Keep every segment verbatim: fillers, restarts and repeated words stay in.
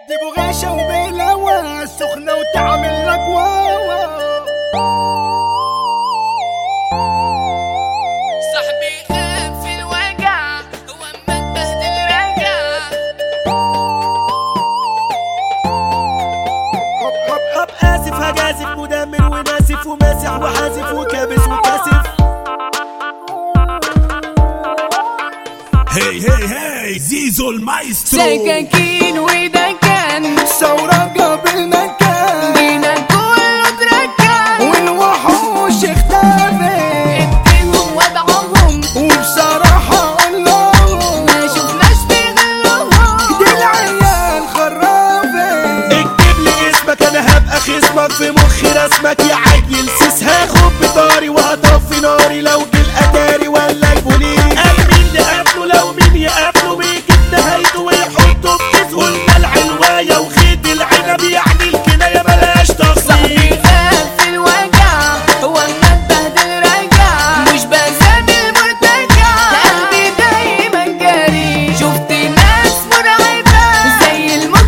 دي بغاشة وبالهوا سخنة وتعمل لك واوا. صاحبي خاف في الوجع هو اما اتبهدل راجع. هب هب هب آسف هجازف مدمر وناسف وماسح وحازف وكابس وكاسف. هي هي هي زيزو المايسترو. سكاكين ودكان ثورة قبل مكان بينا كله اتركن والوحوش اختفت اديهم وضعهم وبصراحة قولهم ما شفناش في غلهم. دي العيال خرافت. اكتب لي اسمك انا هبقى خصمك في مخي رسمك يا عيل سيس. هاخد بطاري وهطفي ناري لو جه الاتاري ولا البوليس. قال مين يقابله لو مين يقابله بيجيب نهايته ويحطه في كيس. قلنا العلواية وخيط العنب يعني الكناية بلاش تخصيص. صاحبي خاف في الوجع هو اما اتبهدل راجع. مش بسامي المرتجع قلبي دايما جري. شفت ناس مرعبة زي الموج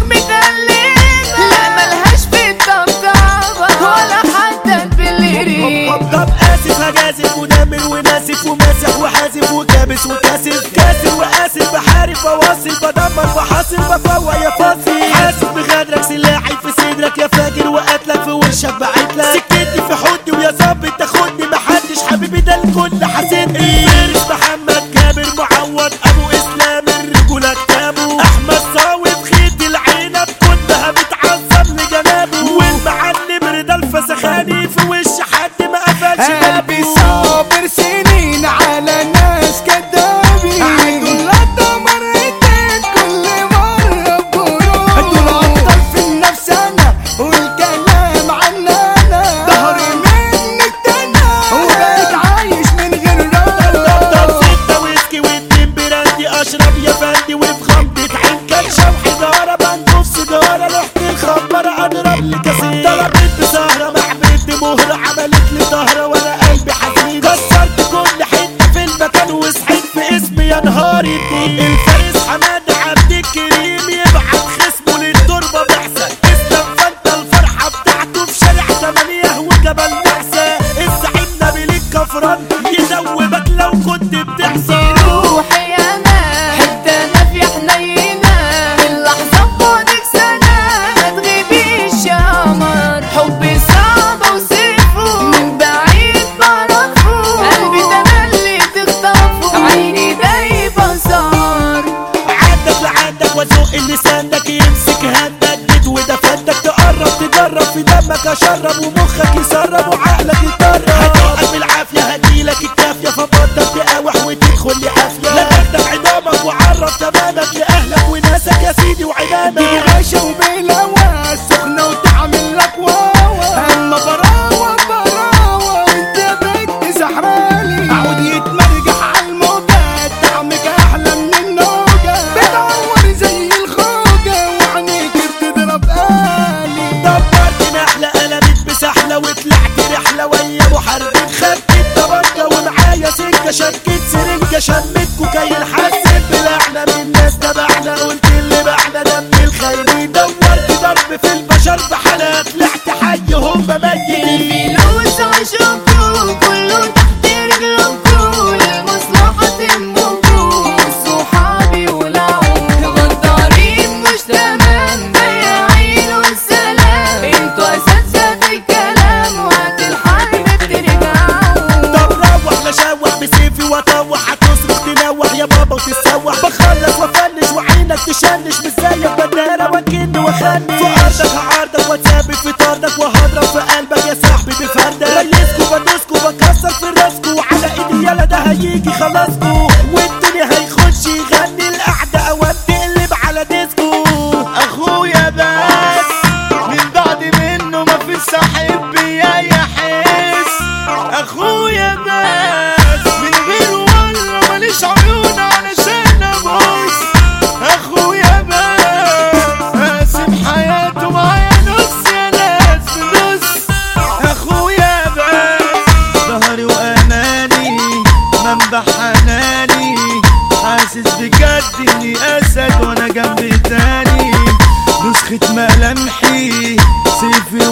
متقلبة لا ملهاش في الطبطبة ولا حتى بالقريب. طب طب اسف هجازف مدمر وناسف وماسح وحازف وكابس وكاسف. كاسر واسف بحارب بواصل بدمر وحاصل بفوق يا فاصل. حاسب بغدرك سلاحي في صدرك يا فاجر وقتلك في وشك بعتلك. سكتي في حدي ويا ظابط تاخدني محدش حبيبي ده الكل حاسدني. فارس محمد جابر معوض ابو اسلام الرجولة كتابه. احمد صاوي خيط العنب كلها بتعظم لجنابه. والمعلم رضا الفسخاني في وش حد ما قفلش قلبي بابه. صابر سنين على ناس كدابين عيدوا لقطة مرتين كل مرة بجروح. دول أبطال في النفس أنا والكلام عننا. ظهري مني اتنى وبقيت عايش من غير طب راحة. ستة ويسكي واتنين براندي اشرب يا فندي وفي غمضة عين كرشة وحجارة بنضف سيجارة. رحت الخمرة اضرب لي كاسين. طلبت بسهرة مع بنت مهرة عملت لي ظهرة وانا قلبي حزين. كسرت كل حتة في المكان وصحيت في اسمي يا نهار الدين. الفارس حماد عبد الكريم يبعت خصمه للتربة بعثة. اسلم فانت الفرحة بتاعته في شارع تمانية وجبل نعسة. الزعيم نبيل الكفران يدوبك لو كنت بتحصل. روحي انا حتى نافية حنينة اللحظة بودك سنة ما تغيبيش يا قمر. حبي صعب اوصفه من بعيد بعرفه. قلبي ده انا اللي تخطفه عيني دايبة صار. عندك لعندك وذوق اللي سندك يمسك هندك جد ودفندك. تقرب تجرب في دمك اشرب ومخك يسرب وعقلك يتدرب. هتوقف بالعافية هديلك الكافية فبطل تقاوح وتدخل لقافية. لا تفتح عظامك وعرف تمامك لأهلك وناسك يا سيدي وعنانك. دي بغاشة وبالهوا سخنة وتعمل لك واوا. أما براوة براوة وانت بنت زحرالي. عود يتمرجح عالموجة طعمك أحلى من النوجة. بتعور زي الخوجة وعينيك بتضرب قالي. دبرت نحلة قلبت بسحلة وطلعت رحلة ويا محاربين. خدت الطبنجة ومعايا سكة شكت سرنجة شمتكوا كي الحاسب بلعنا من ناس تبعنا. قلت اللي بعنا دم الخايبين. دورت ضرب في البشر بحالة طلعت حي هم ميتين. الفلوس عشقكوا كله تحت رجلكوا. المصلحة تهمكوا صحابي ولعوا. غدارين مش تمام بياعين والسلام. انتوا اساتذة في الكلام وقت الحرب بترجعوا. طب روح لشوح بسيفي واطوح هتصرخ تنوح يا بابا وتتسوح. بخلص وافنش وعينك تشنش مش زيك بدارة وكني واخني. في ارضك هعارضك واتثبت في طردك وهضرب في قلبك يا صاحبي بفردك. ريسكوا بدوسكوا بكسر في راسكوا وعلى ايدي يلا ده هيجي خلاصكوا. والدنيا هيخش يغني القعدة اوقات تقلب على ديسكو. اخويا بس من بعد منه مفيش صاحب بيا يحس. اخويا بس من غيره والله ماليش عيون علشان ابص. اخويا بس قاسم حياته معايا نص يا ناس نص. اخويا بس ظهري واماني منبع حناني. حاسس بجد اني اسد وانا جنبي تاني. نسخة خيط ملامحي سيفي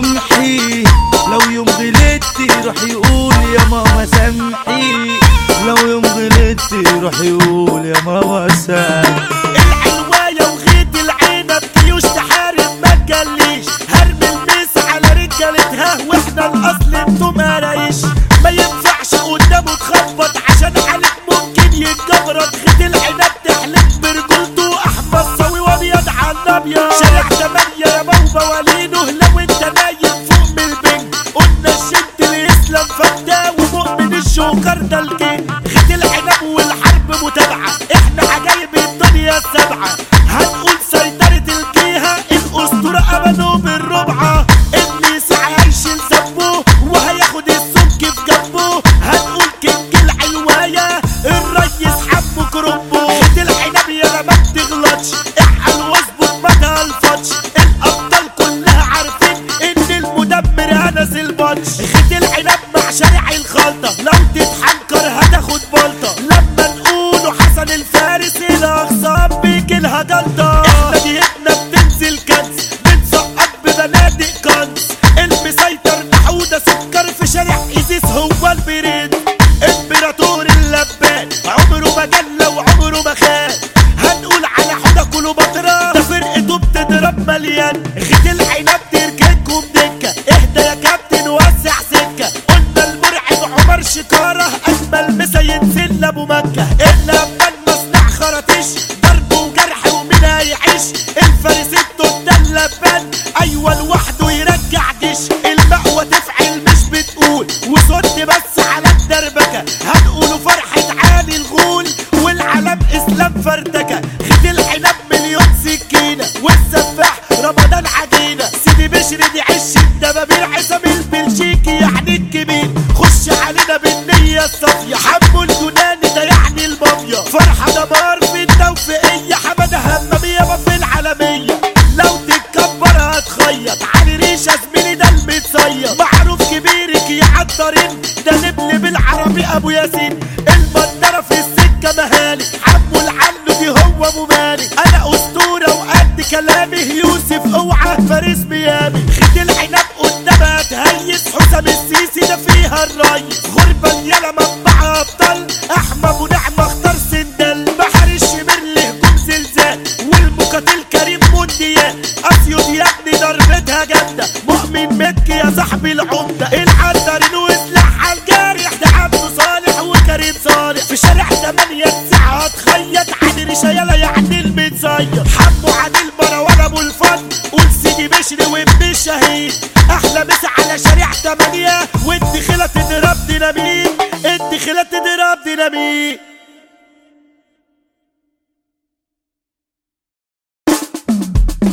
ورمحي، لو يوم غلطت يروح يقول يا ماما سامحي، لو يوم غلطت يروح يقول يا ماما سامحي. العلواية وغيط العنب جيوش تحارب ما تجليش، هرمي الميس على رجالتها واحنا الاصل انتو مرايش، ما ينفعش قدامه تخبط عشان عليك ممكن يتجبرك، خيط العنب تحلف برجولته احمد صاوي وابيض على الابيض، شارع تمانية يا بابا ولينه لو انت نايم فوق من البنج، قلنا الشد الاسلام فتاه ومؤمن الجوكر ده الكينج، خيط العنب والحرب متابعة احنا عجايب الدنيا السبعة، هنقول سيطرة الجيهة الاسطورة امنوا بالربعة، ابليس عايش لسبه وهياخد السمك في جنبه، هنقول كينج العلواية الريس حبه كربه، خيط العنب يا ما بتغلطش احقل واظبط ما تهلفطش، الابطال كلها عارفين ان المدمر انس البطش، خيط العنب مع شارع الخلطة لو تتحنكر هتاخد بلطة، لما نقوله حسن الفارس الاخصام بيجيلها جلطة، احنا جيتنا بتنزل كنز بنسقط ببنادق كنز، المسيطر نحودة سكر في شارع ايزيس هو البرنس، امبراطور اللبان عمره ما جلى وعمره ما خان، هنقول على حوده كليوباترا ده فرقته بتضرب مليان، خيط العنب تركنكم دكة اهدى يا كابتن وسع سكة، قلنا المرعب عمر شكارة اجمل مسا ينزل لابو مكة، الا اما المصنع خرطيش ضرب وجرح ومين هيعيش، الفارس التوت اللبان ايوه لوحده يرجع جيش، المقوى تفعل مش بتقول وصد بس على الدربكة، هنقوله فرحة عالي الغول والعلم اسلام فردكة، خيط العنب مليون سكينة والسفاح رمضان عجينة، سيدي بشر دي عش الدبابير عصام البلجيكي يعني الكبير، خش علينا بالنية الصافية حمو اليوناني ده يعني المافيا، فرحة دمار في التوفيقية حمادة همامية ما في العالمية، لو تتكبر هتخيط علي ريشة زميلي ده المتصيد، معروف كبيرك يا عطارين ده لبلب العربي ابو ياسين، المنظرة في السكة مهالي عمو العلو دي هو ابو مالك، انا اسطورة وقد كلامي يوسف اوعى فارس ميامي، خيط العنب قدامها تهيس حسام السيسي ده فيها الريس، غربة يالا مطبعة ابطال احمى ابو نعمة اختار سندل، بحر الشمير لهجوم زلزال والمقاتل كريم مونديال، اسيود يا ابني ضربتها جامدة، مؤمن مكي يا صاحبي العمدة، العطارين وسلاح على الجارح ده عبده صالح وكريم صالح، في شارع تمانية تسعة هتخيط عادل ريشة يالا يعني المتصيد، حمو عادل مروان ابو الفضل قول سيدي بشري وابن الشهيد، احلى مسا على شارع تمانية وانت خلا تضرب ديناميت، انت خلا تضرب ديناميت.